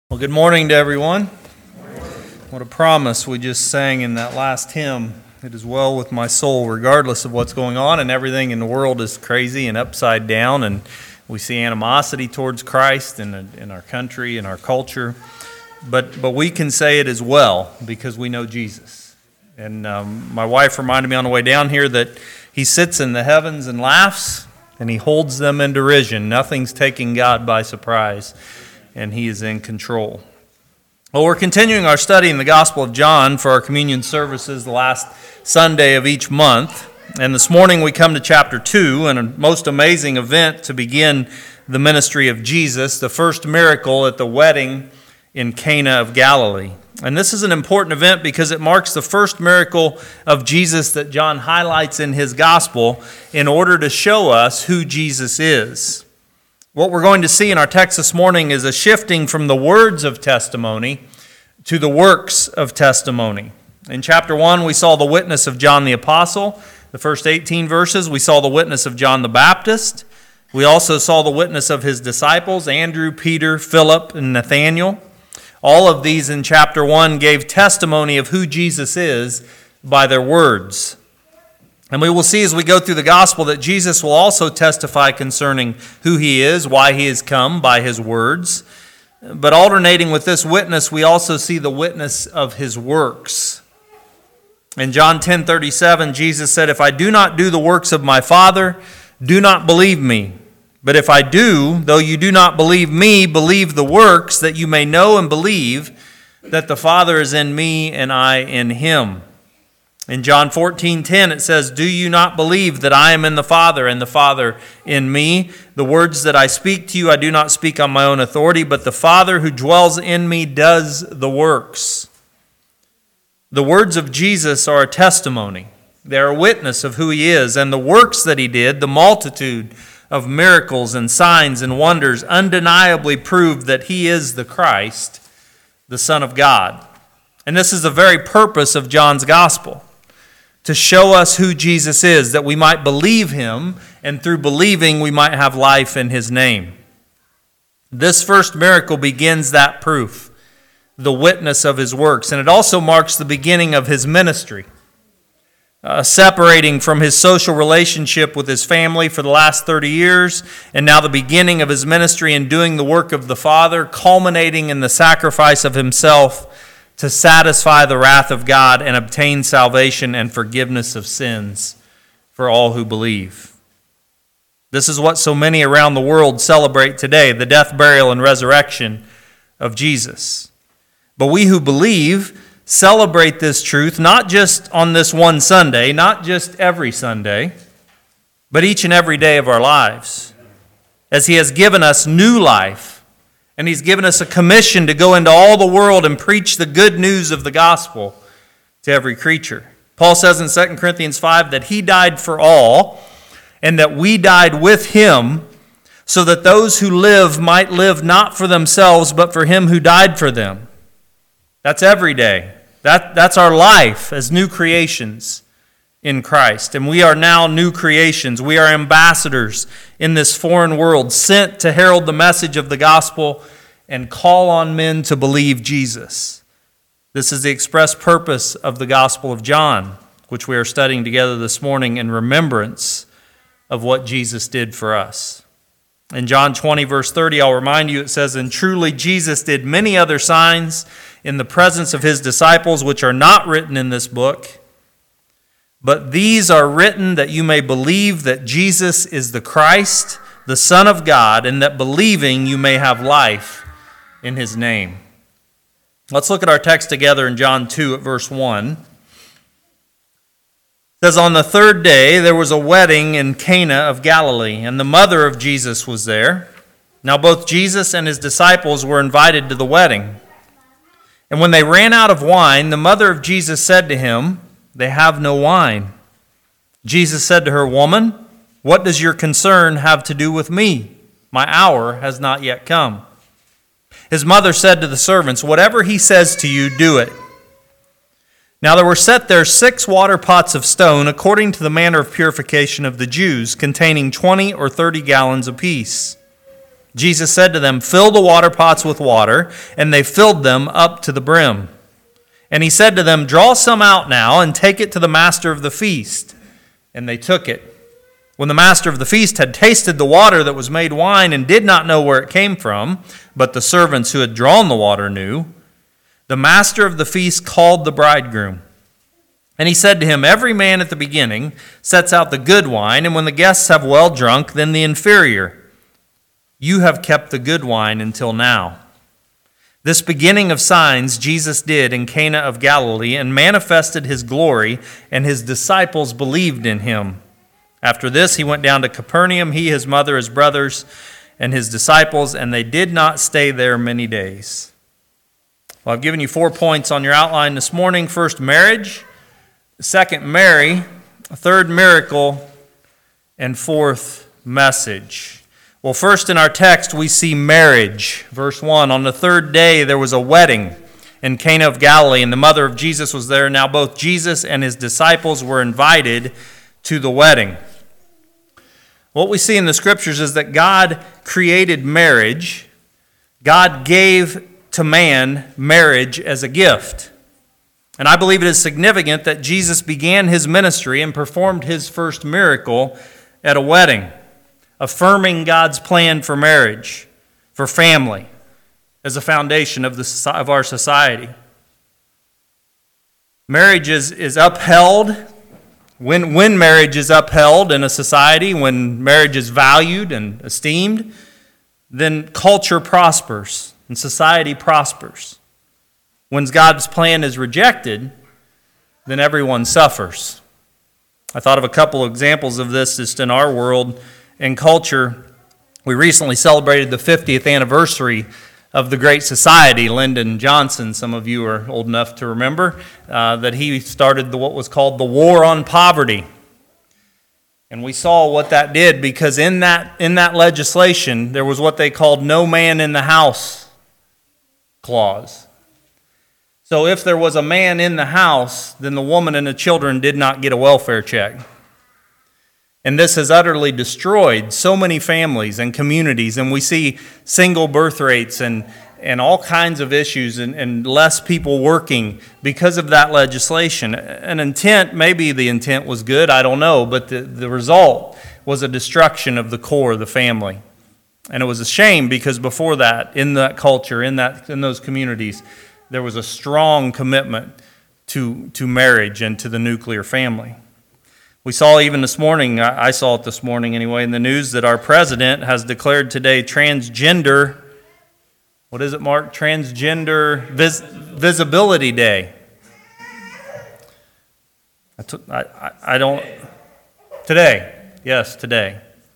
Well, good morning to everyone. What a promise we just sang in that last hymn. It is well with my soul, regardless of what's going on, and everything in the world is crazy and upside down, and we see animosity towards Christ in our country, in our culture. But we can say it as well because we know Jesus. And my wife reminded me on the way down here that he sits in the heavens and laughs, and he holds them in derision. Nothing's taking God by surprise, and he is in control. Well, we're continuing our study in the Gospel of John for our communion services the last Sunday of each month. And this morning we come to chapter 2, and a most amazing event to begin the ministry of Jesus, the first miracle at the wedding in Cana of Galilee. And this is an important event because it marks the first miracle of Jesus that John highlights in his Gospel in order to show us who Jesus is. What we're going to see in our text this morning is a shifting from the words of testimony to the works of testimony. In chapter 1, we saw the witness of John the Apostle. The first 18 verses, we saw the witness of John the Baptist. We also saw the witness of his disciples, Andrew, Peter, Philip, and Nathanael. All of these in chapter 1 gave testimony of who Jesus is by their words. And we will see as we go through the gospel that Jesus will also testify concerning who he is, why he has come by his words. But alternating with this witness, we also see the witness of his works. In John 10:37, Jesus said, "If I do not do the works of my Father, do not believe me. But if I do, though you do not believe me, believe the works, that you may know and believe that the Father is in me and I in him." In John 14:10 it says, "Do you not believe that I am in the Father and the Father in me? The words that I speak to you I do not speak on my own authority, but the Father who dwells in me does the works." The words of Jesus are a testimony. They are a witness of who he is, and the works that he did, the multitude of miracles and signs and wonders, undeniably proved that he is the Christ, the Son of God. And this is the very purpose of John's gospel, to show us who Jesus is, that we might believe him, and through believing we might have life in his name. This first miracle begins that proof, the witness of his works, and it also marks the beginning of his ministry, separating from his social relationship with his family for the last 30 years, and now the beginning of his ministry in doing the work of the Father, culminating in the sacrifice of himself to satisfy the wrath of God and obtain salvation and forgiveness of sins for all who believe. This is what so many around the world celebrate today, the death, burial, and resurrection of Jesus. But we who believe celebrate this truth not just on this one Sunday, not just every Sunday, but each and every day of our lives, as he has given us new life. And he's given us a commission to go into all the world and preach the good news of the gospel to every creature. Paul says in 2 Corinthians 5 that he died for all, and that we died with him, so that those who live might live not for themselves, but for him who died for them. That's every day. That's our life as new creations in Christ. And we are now new creations. We are ambassadors in this foreign world, sent to herald the message of the gospel and call on men to believe Jesus. This is the express purpose of the Gospel of John, which we are studying together this morning in remembrance of what Jesus did for us. In John 20, verse 30, I'll remind you, it says, "And truly Jesus did many other signs in the presence of his disciples, which are not written in this book. But these are written that you may believe that Jesus is the Christ, the Son of God, and that believing you may have life in his name." Let's look at our text together in John 2 at verse 1. It says, "On the third day there was a wedding in Cana of Galilee, and the mother of Jesus was there. Now both Jesus and his disciples were invited to the wedding. And when they ran out of wine, the mother of Jesus said to him, 'They have no wine.' Jesus said to her, 'Woman, what does your concern have to do with me? My hour has not yet come.' His mother said to the servants, 'Whatever he says to you, do it.' Now there were set there 6 water pots of stone, according to the manner of purification of the Jews, containing 20 or 30 gallons apiece. Jesus said to them, "Fill the water pots with water," and they filled them up to the brim. And he said to them, "Draw some out now and take it to the master of the feast." And they took it. When the master of the feast had tasted the water that was made wine and did not know where it came from, but the servants who had drawn the water knew, the master of the feast called the bridegroom. And he said to him, "Every man at the beginning sets out the good wine, and when the guests have well drunk, then the inferior. You have kept the good wine until now." This beginning of signs Jesus did in Cana of Galilee and manifested his glory, and his disciples believed in him. After this, he went down to Capernaum, he, his mother, his brothers, and his disciples, and they did not stay there many days. Well, I've given you 4 points on your outline this morning. First, marriage. Second, Mary. Third, miracle. And fourth, message. Well, first in our text, we see marriage. Verse 1, on the third day, there was a wedding in Cana of Galilee, and the mother of Jesus was there. Now both Jesus and his disciples were invited to the wedding. What we see in the scriptures is that God created marriage. God gave to man marriage as a gift. And I believe it is significant that Jesus began his ministry and performed his first miracle at a wedding, affirming God's plan for marriage, for family, as a foundation of our society. Marriage is upheld. When marriage is upheld in a society, when marriage is valued and esteemed, then culture prospers and society prospers. When God's plan is rejected, then everyone suffers. I thought of a couple of examples of this just in our world and culture. We recently celebrated the 50th anniversary of the Great Society. Lyndon Johnson, some of you are old enough to remember, that he started what was called the War on Poverty. And we saw what that did, because in that legislation, there was what they called no man in the house clause. So if there was a man in the house, then the woman and the children did not get a welfare check. And this has utterly destroyed so many families and communities, and we see single birth rates and all kinds of issues and less people working because of that legislation. Maybe the intent was good, I don't know, but the result was a destruction of the core of the family. And it was a shame, because before that, in that culture, in those communities, there was a strong commitment to marriage and to the nuclear family. We saw even this morning, I saw it this morning anyway, in the news, that our president has declared today Transgender, what is it, Mark? Transgender Visibility Day. I don't, today, yes, today.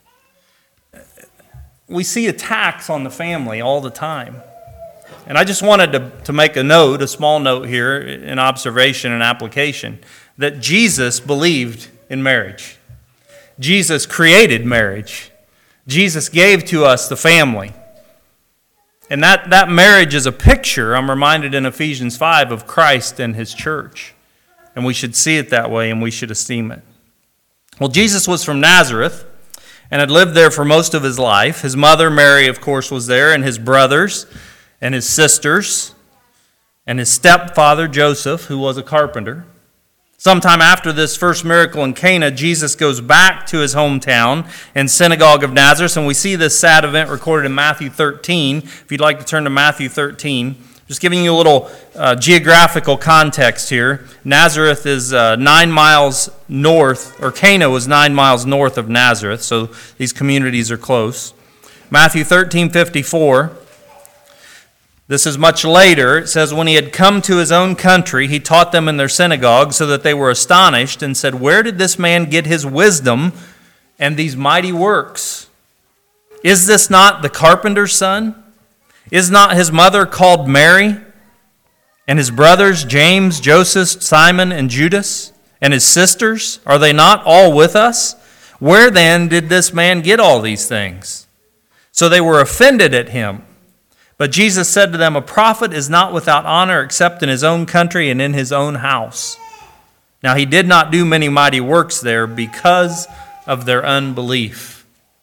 We see attacks on the family all the time. And I just wanted to make a small note here, in observation and application, that Jesus believed in marriage. Jesus created marriage. Jesus gave to us the family. And that marriage is a picture, I'm reminded in Ephesians 5, of Christ and his church. And we should see it that way, and we should esteem it. Well, Jesus was from Nazareth and had lived there for most of his life. His mother, Mary, of course, was there, and his brothers and his sisters and his stepfather, Joseph, who was a carpenter. Sometime after this first miracle in Cana, Jesus goes back to his hometown and synagogue of Nazareth, and we see this sad event recorded in Matthew 13. If you'd like to turn to Matthew 13, just giving you a little geographical context here. Nazareth is 9 miles north, or Cana was 9 miles north of Nazareth, so these communities are close. Matthew 13:54. This is much later. It says, when he had come to his own country, he taught them in their synagogue, so that they were astonished and said, "Where did this man get his wisdom and these mighty works? Is this not the carpenter's son? Is not his mother called Mary? And his brothers, James, Joseph, Simon, and Judas? And his sisters, are they not all with us? Where then did this man get all these things?" So they were offended at him. But Jesus said to them, "A prophet is not without honor except in his own country and in his own house." Now he did not do many mighty works there because of their unbelief.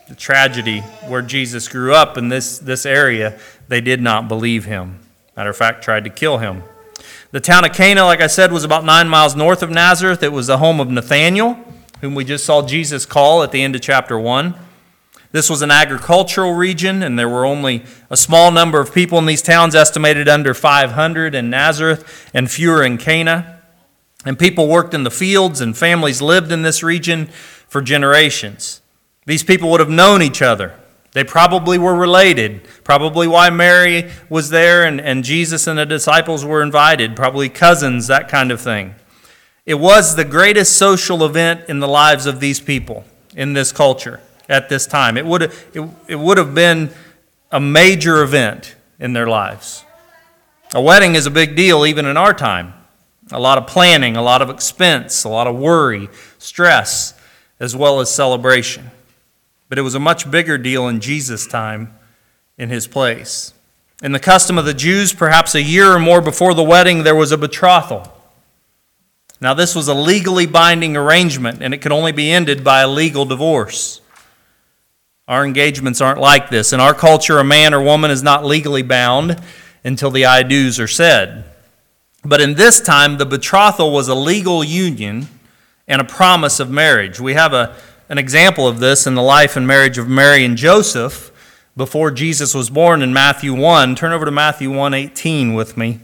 the tragedy where Jesus grew up in this area, they did not believe him. Matter of fact, tried to kill him. The town of Cana, like I said, was about 9 miles north of Nazareth. It was the home of Nathanael, whom we just saw Jesus call at the end of chapter 1. This was an agricultural region, and there were only a small number of people in these towns, estimated under 500 in Nazareth and fewer in Cana. And people worked in the fields, and families lived in this region for generations. These people would have known each other. They probably were related, probably why Mary was there and Jesus and the disciples were invited, probably cousins, that kind of thing. It was the greatest social event in the lives of these people in this culture at this time. It would have been a major event in their lives. A wedding is a big deal even in our time. A lot of planning, a lot of expense, a lot of worry, stress, as well as celebration. But it was a much bigger deal in Jesus' time in his place. In the custom of the Jews, perhaps a year or more before the wedding, there was a betrothal. Now, this was a legally binding arrangement, and it could only be ended by a legal divorce. Our engagements aren't like this. In our culture, a man or woman is not legally bound until the I do's are said. But in this time, the betrothal was a legal union and a promise of marriage. We have an example of this in the life and marriage of Mary and Joseph before Jesus was born in Matthew 1. Turn over to Matthew 1:18 with me.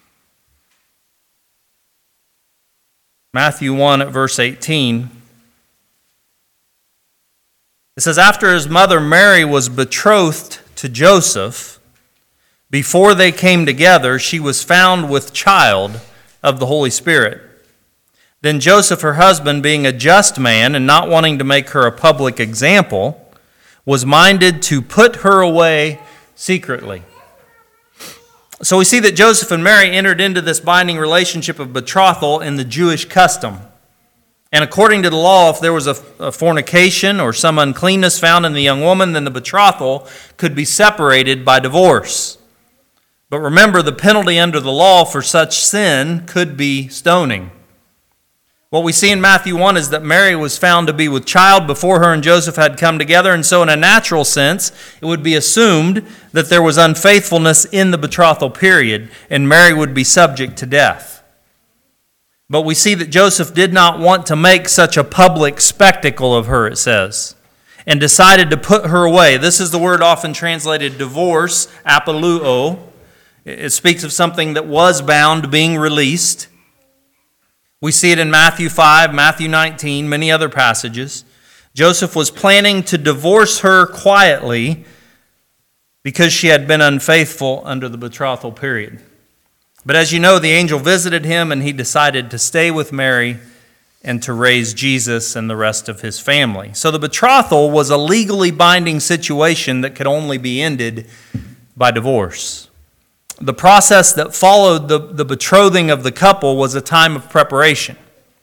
Matthew 1 at verse 18. It says, after his mother Mary was betrothed to Joseph, before they came together, she was found with child of the Holy Spirit. Then Joseph, her husband, being a just man and not wanting to make her a public example, was minded to put her away secretly. So we see that Joseph and Mary entered into this binding relationship of betrothal in the Jewish custom. And according to the law, if there was a fornication or some uncleanness found in the young woman, then the betrothal could be separated by divorce. But remember, the penalty under the law for such sin could be stoning. What we see in Matthew 1 is that Mary was found to be with child before her and Joseph had come together, and so in a natural sense, it would be assumed that there was unfaithfulness in the betrothal period, and Mary would be subject to death. But we see that Joseph did not want to make such a public spectacle of her, it says, and decided to put her away. This is the word often translated divorce, apoluo. It speaks of something that was bound being released. We see it in Matthew 5, Matthew 19, many other passages. Joseph was planning to divorce her quietly because she had been unfaithful under the betrothal period. But as you know, the angel visited him and he decided to stay with Mary and to raise Jesus and the rest of his family. So the betrothal was a legally binding situation that could only be ended by divorce. The process that followed the betrothing of the couple was a time of preparation.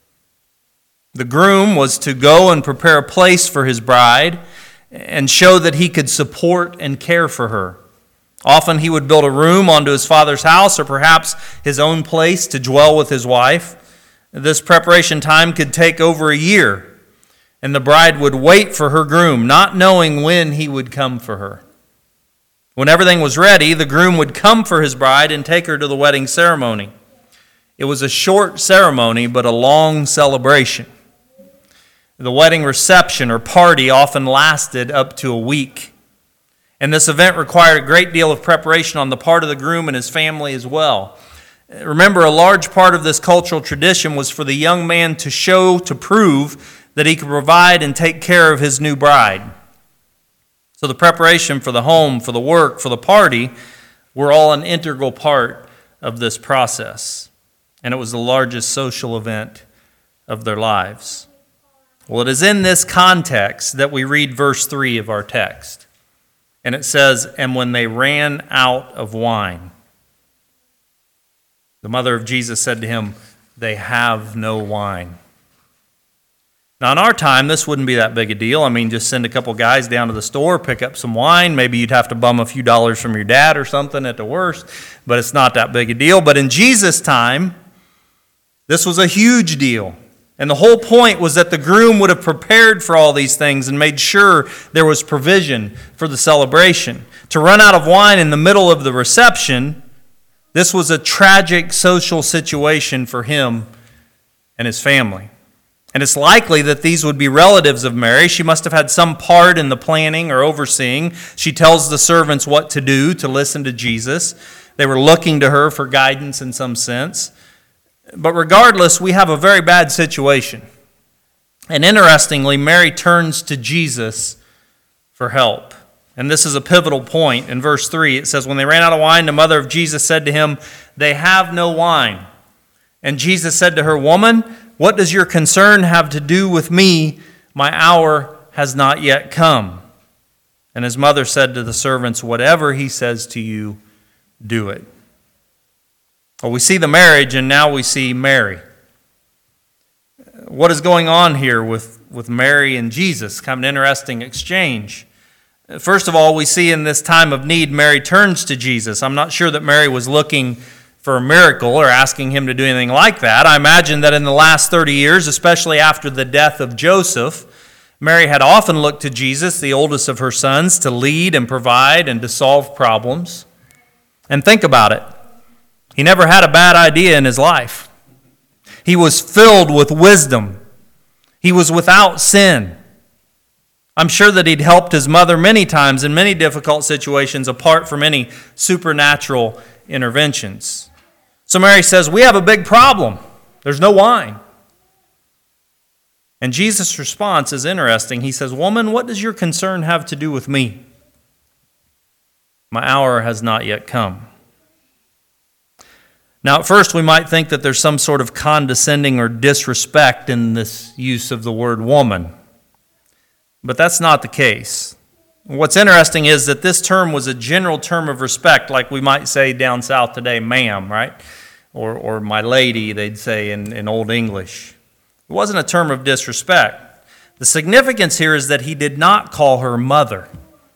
The groom was to go and prepare a place for his bride and show that he could support and care for her. Often he would build a room onto his father's house or perhaps his own place to dwell with his wife. This preparation time could take over a year, and the bride would wait for her groom, not knowing when he would come for her. When everything was ready, the groom would come for his bride and take her to the wedding ceremony. It was a short ceremony, but a long celebration. The wedding reception or party often lasted up to a week. And this event required a great deal of preparation on the part of the groom and his family as well. Remember, a large part of this cultural tradition was for the young man to prove that he could provide and take care of his new bride. So the preparation for the home, for the work, for the party were all an integral part of this process. And it was the largest social event of their lives. Well, it is in this context that we read verse 3 of our text. And it says, and when they ran out of wine, the mother of Jesus said to him, they have no wine. Now, in our time, this wouldn't be that big a deal. I mean, just send a couple guys down to the store, pick up some wine. Maybe you'd have to bum a few dollars from your dad or something at the worst, but it's not that big a deal. But in Jesus' time, this was a huge deal. And the whole point was that the groom would have prepared for all these things and made sure there was provision for the celebration. To run out of wine in the middle of the reception, this was a tragic social situation for him and his family. And it's likely that these would be relatives of Mary. She must have had some part in the planning or overseeing. She tells the servants what to do to listen to Jesus. They were looking to her for guidance in some sense. But regardless, we have a very bad situation. And interestingly, Mary turns to Jesus for help. And this is a pivotal point. In verse 3, it says, when they ran out of wine, the mother of Jesus said to him, "They have no wine." And Jesus said to her, "Woman, what does your concern have to do with me? My hour has not yet come." And his mother said to the servants, "Whatever he says to you, do it." Well, we see the marriage, and now we see Mary. What is going on here with Mary and Jesus? Kind of an interesting exchange. First of all, we see in this time of need, Mary turns to Jesus. I'm not sure that Mary was looking for a miracle or asking him to do anything like that. I imagine that in the last 30 years, especially after the death of Joseph, Mary had often looked to Jesus, the oldest of her sons, to lead and provide and to solve problems. And think about it. He never had a bad idea in his life. He was filled with wisdom. He was without sin. I'm sure that he'd helped his mother many times in many difficult situations apart from any supernatural interventions. So Mary says, "We have a big problem. There's no wine." And Jesus' response is interesting. He says, "Woman, what does your concern have to do with me? My hour has not yet come." Now, at first, we might think that there's some sort of condescending or disrespect in this use of the word woman. But that's not the case. What's interesting is that this term was a general term of respect, like we might say down south today, ma'am, right? Or my lady, they'd say in Old English. It wasn't a term of disrespect. The significance here is that he did not call her mother.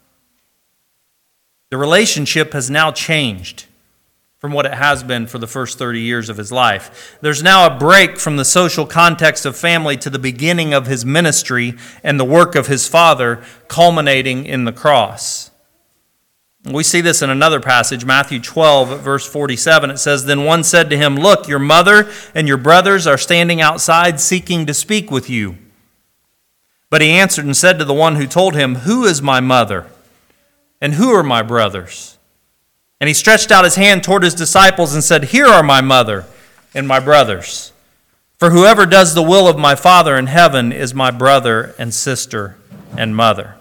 The relationship has now changed from what it has been for the first 30 years of his life. There's now a break from the social context of family to the beginning of his ministry and the work of his Father, culminating in the cross. We see this in another passage, Matthew 12, verse 47. It says, "Then one said to him, 'Look, your mother and your brothers are standing outside seeking to speak with you.' But he answered and said to the one who told him, 'Who is my mother? And who are my brothers?' And he stretched out his hand toward his disciples and said, 'Here are my mother and my brothers. For whoever does the will of my Father in heaven is my brother and sister and mother.'"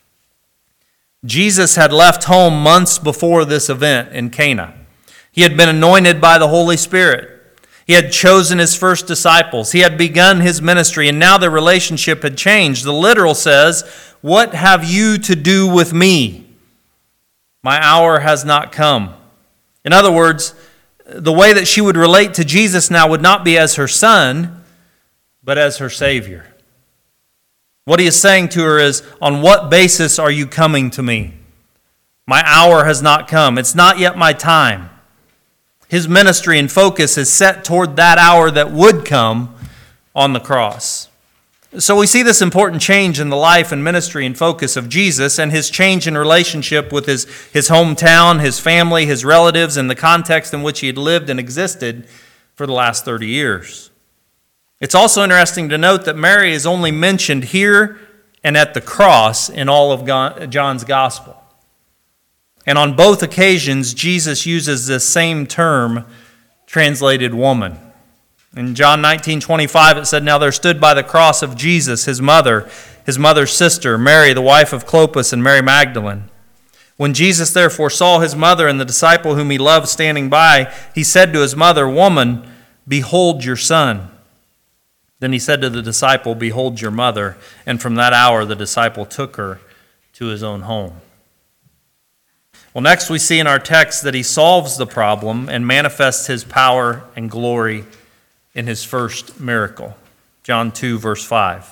Jesus had left home months before this event in Cana. He had been anointed by the Holy Spirit. He had chosen his first disciples. He had begun his ministry, and now their relationship had changed. The literal says, "What have you to do with me? My hour has not come." In other words, the way that she would relate to Jesus now would not be as her son, but as her Savior. What he is saying to her is, on what basis are you coming to me? My hour has not come. It's not yet my time. His ministry and focus is set toward that hour that would come on the cross. So we see this important change in the life and ministry and focus of Jesus, and his change in relationship with his hometown, his family, his relatives, and the context in which he had lived and existed for the last 30 years. It's also interesting to note that Mary is only mentioned here and at the cross in all of John's gospel. And on both occasions, Jesus uses this same term, translated woman. In John 19:25, it said, "Now there stood by the cross of Jesus his mother's sister, Mary, the wife of Clopas, and Mary Magdalene. When Jesus therefore saw his mother and the disciple whom he loved standing by, he said to his mother, 'Woman, behold your son.' Then he said to the disciple, 'Behold your mother.' And from that hour the disciple took her to his own home." Well, next we see in our text that he solves the problem and manifests his power and glory in his first miracle. John 2, verse 5.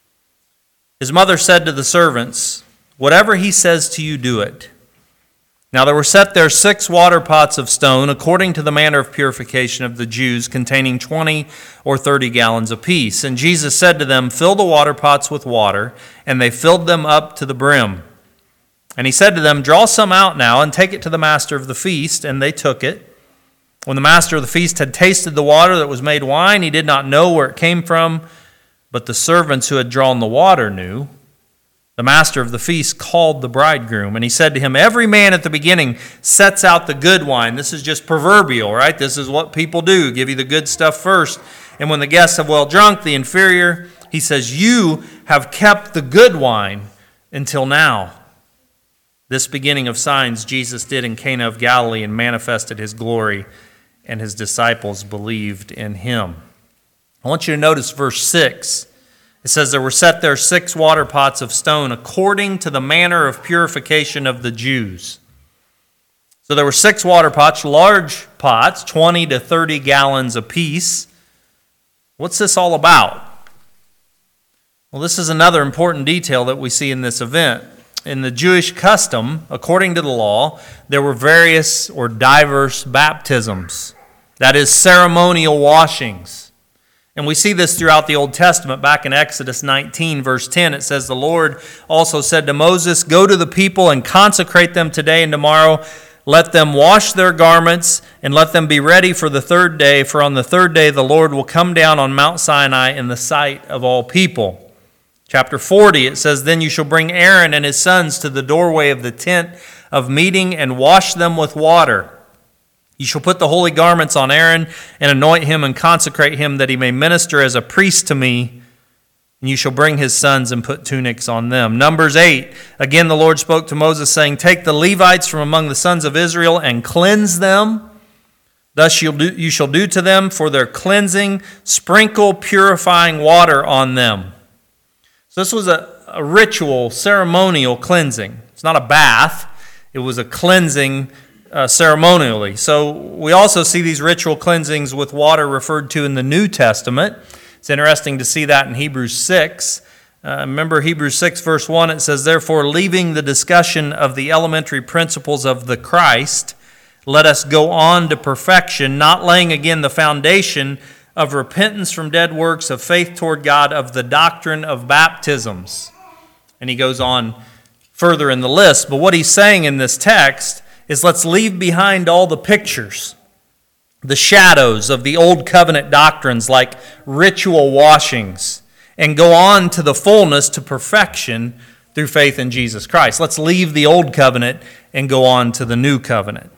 His mother said to the servants, "Whatever he says to you, do it." Now there were set there 6 water pots of stone, according to the manner of purification of the Jews, containing 20 or 30 gallons apiece. And Jesus said to them, "Fill the water pots with water," and they filled them up to the brim. And he said to them, "Draw some out now, and take it to the master of the feast." And they took it. When the master of the feast had tasted the water that was made wine, he did not know where it came from, but the servants who had drawn the water knew. The master of the feast called the bridegroom, and he said to him, "Every man at the beginning sets out the good wine." This is just proverbial, right? This is what people do, give you the good stuff first. And when the guests have well drunk, the inferior, he says, "You have kept the good wine until now." This beginning of signs Jesus did in Cana of Galilee and manifested his glory, and his disciples believed in him. I want you to notice verse 6. It says, "There were set there 6 water pots of stone, according to the manner of purification of the Jews." So there were 6 water pots, large pots, 20 to 30 gallons apiece. What's this all about? Well, this is another important detail that we see in this event. In the Jewish custom, according to the law, there were various or diverse baptisms. That is, ceremonial washings. And we see this throughout the Old Testament. Back in Exodus 19, verse 10, it says, "The Lord also said to Moses, 'Go to the people and consecrate them today and tomorrow. Let them wash their garments and let them be ready for the 3rd day. For on the 3rd day the Lord will come down on Mount Sinai in the sight of all people.'" Chapter 40, it says, "Then you shall bring Aaron and his sons to the doorway of the tent of meeting and wash them with water. You shall put the holy garments on Aaron and anoint him and consecrate him that he may minister as a priest to me. And you shall bring his sons and put tunics on them." Numbers 8, again the Lord spoke to Moses, saying, "Take the Levites from among the sons of Israel and cleanse them. Thus you shall do to them for their cleansing, sprinkle purifying water on them." So this was a ritual, ceremonial cleansing. It's not a bath. It was a cleansing ceremonially. So we also see these ritual cleansings with water referred to in the New Testament. It's interesting to see that in Hebrews 6. Remember Hebrews 6 verse 1, it says, "Therefore, leaving the discussion of the elementary principles of the Christ, let us go on to perfection, not laying again the foundation of repentance from dead works, of faith toward God, of the doctrine of baptisms." And he goes on further in the list. But what he's saying in this text is, let's leave behind all the pictures, the shadows of the old covenant doctrines like ritual washings, and go on to the fullness, to perfection through faith in Jesus Christ. Let's leave the old covenant and go on to the new covenant.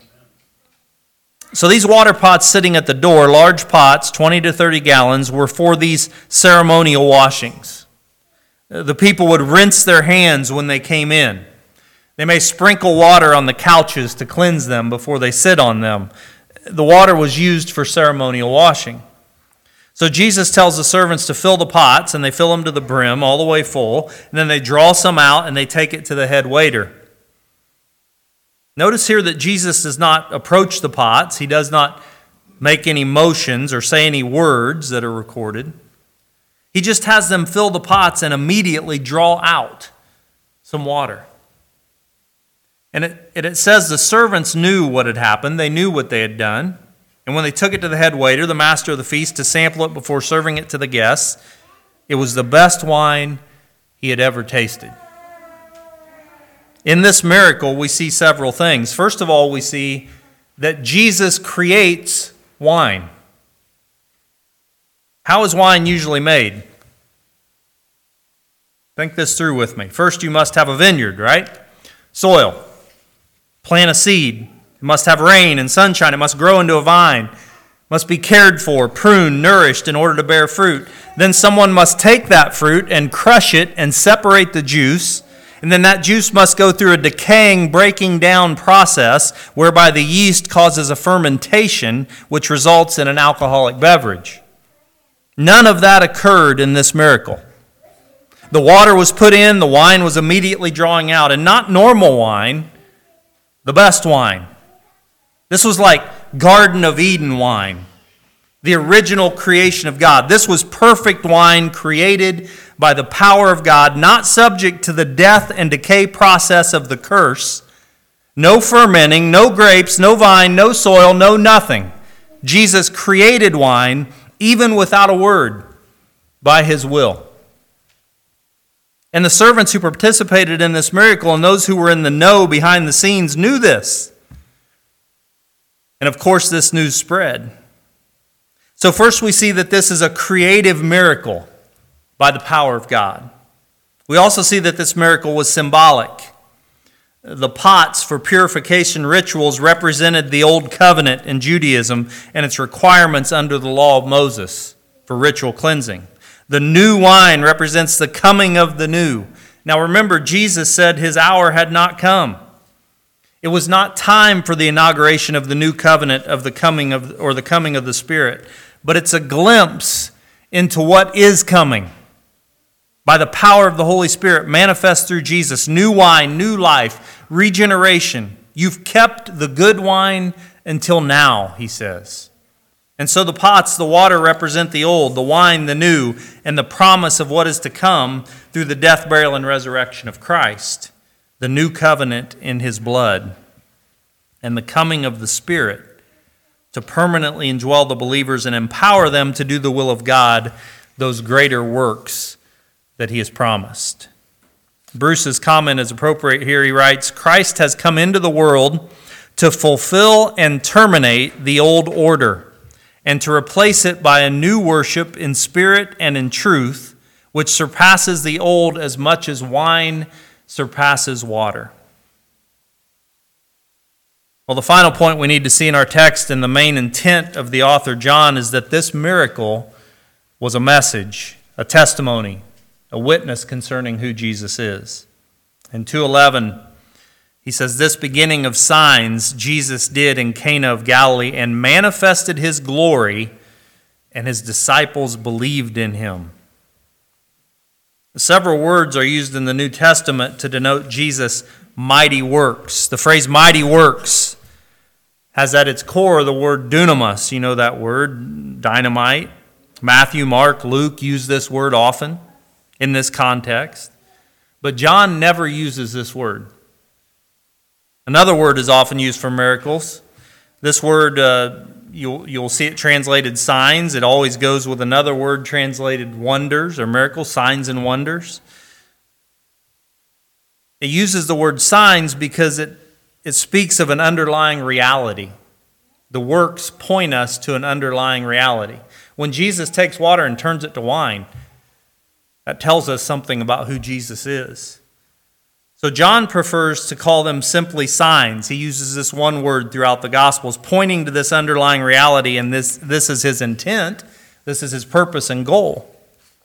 So these water pots sitting at the door, large pots, 20 to 30 gallons, were for these ceremonial washings. The people would rinse their hands when they came in. They may sprinkle water on the couches to cleanse them before they sit on them. The water was used for ceremonial washing. So Jesus tells the servants to fill the pots, and they fill them to the brim, all the way full, and then they draw some out and they take it to the head waiter. Notice here that Jesus does not approach the pots. He does not make any motions or say any words that are recorded. He just has them fill the pots and immediately draw out some water. And it says the servants knew what had happened. They knew what they had done. And when they took it to the head waiter, the master of the feast, to sample it before serving it to the guests, it was the best wine he had ever tasted. In this miracle, we see several things. First of all, we see that Jesus creates wine. How is wine usually made? Think this through with me. First, you must have a vineyard, right? Soil. Plant a seed. It must have rain and sunshine. It must grow into a vine. It must be cared for, pruned, nourished in order to bear fruit. Then someone must take that fruit and crush it and separate the juice. And then that juice must go through a decaying, breaking down process whereby the yeast causes a fermentation, which results in an alcoholic beverage. None of that occurred in this miracle. The water was put in, the wine was immediately drawing out, and not normal wine, the best wine. This was like Garden of Eden wine, the original creation of God. This was perfect wine created by the power of God, not subject to the death and decay process of the curse, No fermenting, no grapes, no vine, no soil, no nothing. Jesus created wine even without a word by his will. And the servants who participated in this miracle and those who were in the know behind the scenes knew this. And of course, this news spread. So first we see that this is a creative miracle by the power of God. We also see that this miracle was symbolic. The pots for purification rituals represented the old covenant in Judaism and its requirements under the law of Moses for ritual cleansing. The new wine represents the coming of the new. Now remember, Jesus said his hour had not come. It was not time for the inauguration of the new covenant of the coming of the Spirit, but it's a glimpse into what is coming by the power of the Holy Spirit manifest through Jesus. New wine, new life, regeneration. You've kept the good wine until now, he says. And so the pots, the water represent the old, the wine, the new, and the promise of what is to come through the death, burial, and resurrection of Christ, the new covenant in his blood, and the coming of the Spirit to permanently indwell the believers and empower them to do the will of God, those greater works that he has promised. Bruce's comment is appropriate here. He writes, Christ has come into the world to fulfill and terminate the old order, and to replace it by a new worship in spirit and in truth, which surpasses the old as much as wine surpasses water. Well, the final point we need to see in our text and the main intent of the author John is that this miracle was a message, a testimony, a witness concerning who Jesus is. In 2:11, he says, this beginning of signs Jesus did in Cana of Galilee and manifested his glory, and his disciples believed in him. Several words are used in the New Testament to denote Jesus' mighty works. The phrase mighty works has at its core the word dunamis. You know that word, dynamite. Matthew, Mark, Luke use this word often in this context. But John never uses this word. Another word is often used for miracles. This word, you'll see it translated signs. It always goes with another word translated wonders or miracles, signs and wonders. It uses the word signs because it speaks of an underlying reality. The works point us to an underlying reality. When Jesus takes water and turns it to wine, that tells us something about who Jesus is. So John prefers to call them simply signs. He uses this one word throughout the Gospels, pointing to this underlying reality, and this is his intent. This is his purpose and goal.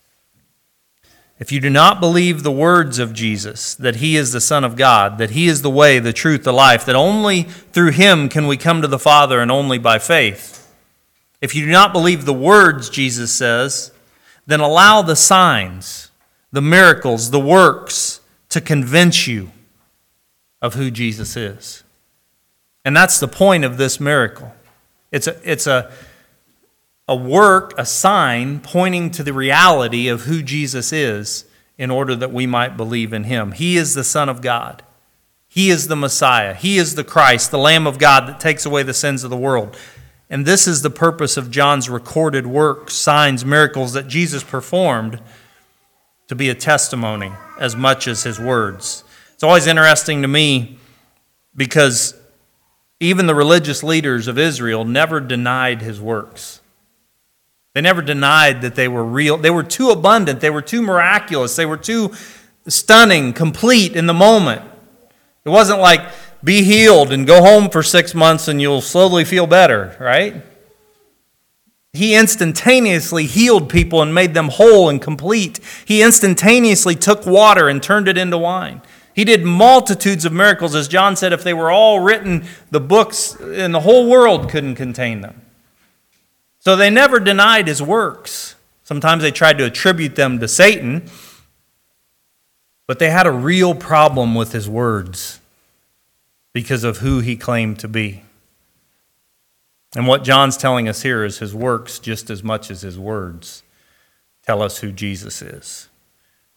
If you do not believe the words of Jesus, that he is the Son of God, that he is the way, the truth, the life, that only through him can we come to the Father and only by faith. If you do not believe the words, Jesus says, then allow the signs, the miracles, the works to convince you of who Jesus is. And that's the point of this miracle. It's a work, a sign pointing to the reality of who Jesus is in order that we might believe in him. He is the Son of God. He is the Messiah. He is the Christ, the Lamb of God that takes away the sins of the world. And this is the purpose of John's recorded works, signs, miracles that Jesus performed, to be a testimony as much as his words. It's always interesting to me because even the religious leaders of Israel never denied his works. They never denied that they were real. They were too abundant. They were too miraculous. They were too stunning, complete in the moment. It wasn't like, be healed and go home for 6 months and you'll slowly feel better, right? He instantaneously healed people and made them whole and complete. He instantaneously took water and turned it into wine. He did multitudes of miracles. As John said, if they were all written, the books in the whole world couldn't contain them. So they never denied his works. Sometimes they tried to attribute them to Satan, but they had a real problem with his words because of who he claimed to be. And what John's telling us here is his works, just as much as his words, tell us who Jesus is.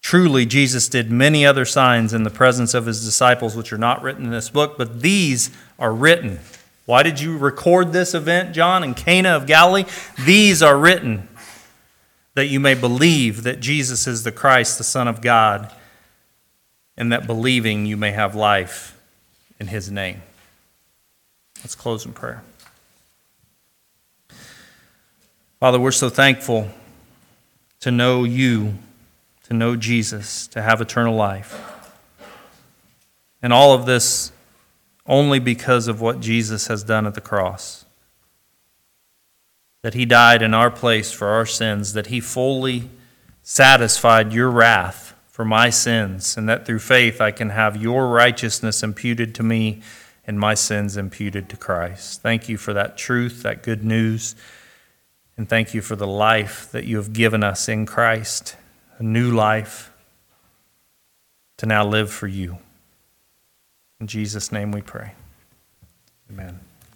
Truly, Jesus did many other signs in the presence of his disciples, which are not written in this book, but these are written. Why did you record this event, John, in Cana of Galilee? These are written that you may believe that Jesus is the Christ, the Son of God, and that believing you may have life in his name. Let's close in prayer. Father, we're so thankful to know you, to know Jesus, to have eternal life. And all of this only because of what Jesus has done at the cross. That he died in our place for our sins, that he fully satisfied your wrath for my sins, and that through faith I can have your righteousness imputed to me and my sins imputed to Christ. Thank you for that truth, that good news, and thank you for the life that you have given us in Christ, a new life to now live for you. In Jesus' name we pray. Amen.